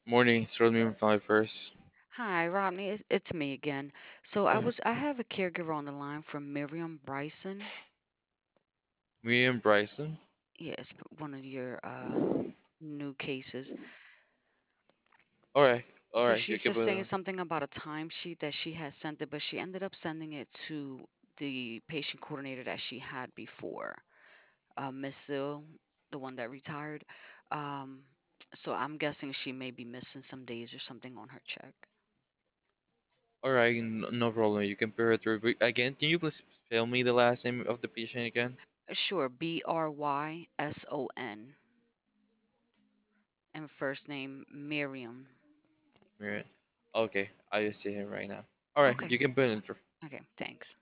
Morning, throw me from first. Hi, Rodney. It's me again. So I have a caregiver on the line from Miriam Bryson. Me and Bryson. Yes, one of your new cases. Alright, So alright, you she's can just put it saying on. something about a timesheet that she has sent it, but she ended up sending it to the patient coordinator that she had before, Miss Sill, the one that retired. Um, so I'm guessing she may be missing some days or something on her check. Alright, no problem. You can put it through. Again, can you please tell me the last name of the patient again? Sure, Bryson, and first name Miriam. Right. Okay, I just see him right now. Alright, Okay, you can put it through. okay, thanks.